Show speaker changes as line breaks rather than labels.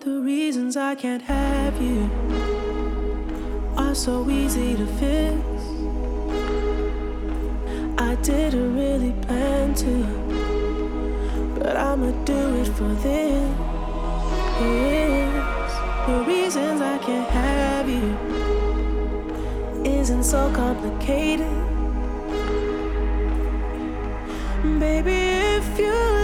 The reasons I can't have you are so easy to fix. I didn't really plan to, but I'ma do it for this. The reasons I can't have you isn't so complicated. Baby, if you